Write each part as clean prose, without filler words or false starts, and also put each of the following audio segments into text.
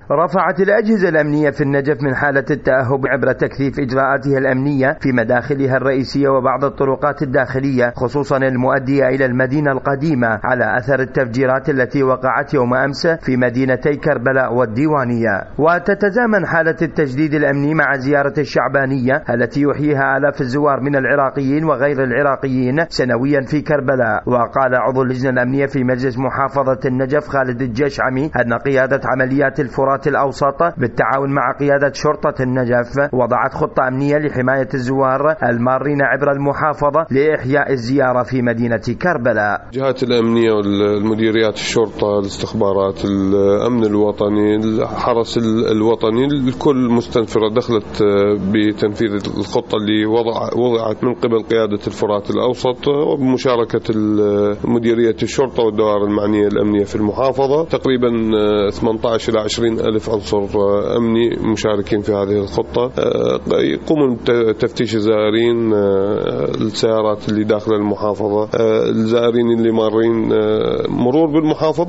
رفعت الأجهزة الأمنية في النجف من حالة التأهب عبر تكثيف إجراءاتها الأمنية في مداخلها الرئيسية وبعض الطرقات الداخلية، خصوصا المؤدية إلى المدينة القديمة، على أثر التفجيرات التي وقعت يوم أمس في مدينتي كربلاء والديوانية. وتتزامن حالة التجديد الأمني مع زيارة الشعبانية التي يحييها آلاف الزوار من العراقيين وغير العراقيين سنويا في كربلاء. وقال عضو اللجنة الأمنية في مجلس محافظة النجف خالد الجشعمي أن قيادة عمليات الفرات الأوسط بالتعاون مع قيادة شرطة النجف وضعت خطة أمنية لحماية الزوار المارين عبر المحافظة لإحياء الزيارة في مدينة كربلاء. الجهات الأمنية والمديريات الشرطة، الاستخبارات، الأمن الوطني، الحرس الوطني، الكل مستنفرة دخلت بتنفيذ الخطة اللي وضعت من قبل قيادة الفرات الأوسط وبمشاركة مديرية الشرطة والدوائر المعنية الأمنية في المحافظة. تقريبا 18 إلى 20 ألف عنصر أمني مشاركين في هذه الخطة، يقومون بتفتيش الزائرين، السيارات اللي داخل المحافظة، الزائرين اللي مارين مرور بالمحافظة،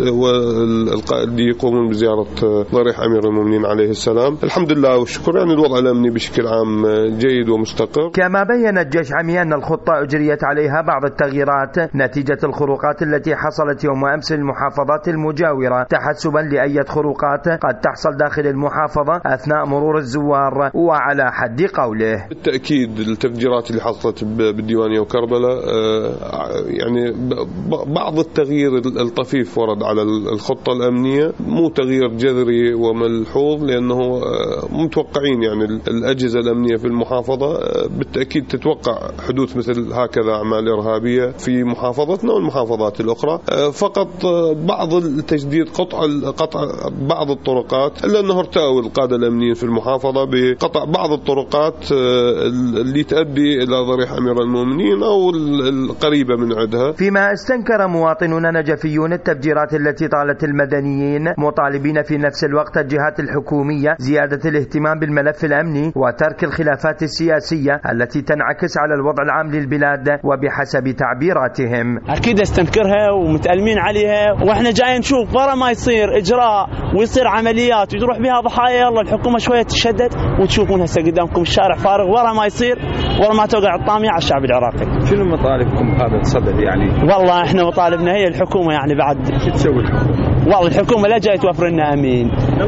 واللي يقومون بزيارة ضريح أمير المؤمنين عليه السلام. الحمد لله والشكر، يعني الوضع الأمني بشكل عام جيد ومستقر. كما بين الجشعمي أن الخطة أجريت عليها بعض التغييرات نتيجة الخروقات التي حصلت يوم أمس المحافظات المجاورة، تحسبا لأي خروقات قد تحصل داخل المحافظة أثناء مرور الزوار. وعلى حد قوله بالتأكيد التفجيرات اللي حصلت بالديوانية وكربلاء يعني بعض التغيير الطفيف ورد على الخطة الأمنية، مو تغيير جذري وملحوظ، لأنه متوقعين يعني الأجهزة الأمنية في المحافظة بالتأكيد تتوقع حدوث مثل هكذا أعمال إرهابية في محافظتنا والمحافظات الأخرى. فقط بعض التجديد قطع بعض الطرقات، إلا أنه ارتأوا القادة الأمنيين في المحافظة بقطع بعض الطرقات اللي تؤدي إلى ضريح أمير المؤمنين أو القريبة من عندها. فيما استنكر مواطنون نجفيون التفجيرات التي طالت المدنيين، مطالبين في نفس الوقت الجهات الحكومية زيادة الاهتمام بالملف الأمني وترك الخلافات السياسية التي تنعكس على الوضع العام للبلاد وبحسب تعبيراتهم. أكيد استنكرها ومتألمين عليها، وإحنا جاي نشوف ورا ما يصير إجراء ويصير عمليات ويروح بها ضحايا، يلا الحكومة شوية تشدد وتشوفون هسه قدامكم الشارع فارغ ورا ما يصير، ورا ما توقع الطامية على الشعب العراقي. شنو مطالبكم بهذا الصدد يعني؟ والله إحنا مطالبنا هي الحكومة، يعني بعد شو تسوي الحكومة؟ والله الحكومة لا جاي توفر لنا أمين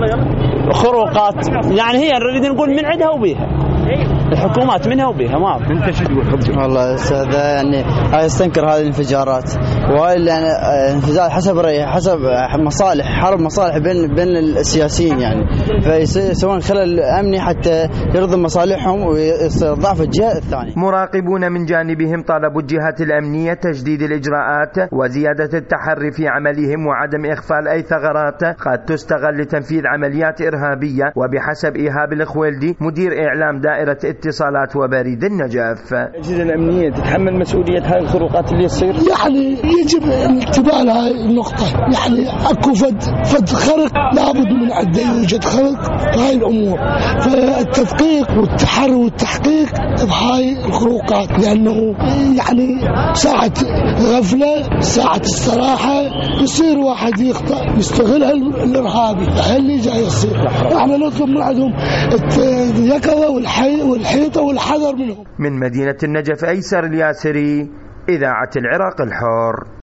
خروقات، يعني هي نريد نقول من عندها وبيها، الحكومات منها وبيها. ما انت شو تقول؟ والله استاذ يعني هاي استنكر هذه الانفجارات، وهاي يعني انفجار حسب مصالح، حرب مصالح بين السياسيين، يعني فيسوون خلل امني حتى يرضي مصالحهم ويضعف الجهه الثانيه. مراقبون من جانبهم طالبوا الجهات الامنيه تجديد الاجراءات وزياده التحري في عملهم وعدم اخفاء اي ثغرات قد تستغل لتنفيذ عمليات ارهابيه. وبحسب ايهاب الخويلدي مدير اعلام دائره اتصالات وبريد النجف، الأجهزة الأمنية تتحمل مسؤولية هاي الخروقات اللي تصير؟ يعني يجب الانتباه لهاي النقطة، يعني اكو فد خرق لابد من عنده يوجد خرق هاي الأمور، فالتدقيق والتحري والتحقيق بهاي الخروقات، لأنه يعني ساعة غفلة ساعة استراحة يصير واحد يخطأ يستغلها الإرهابي، هاي اللي جاي يصير. احنا نطلب من عندهم اليقظة والحيطة والحذر منهم. من مدينة النجف أيسر الياسري، إذاعة العراق الحر.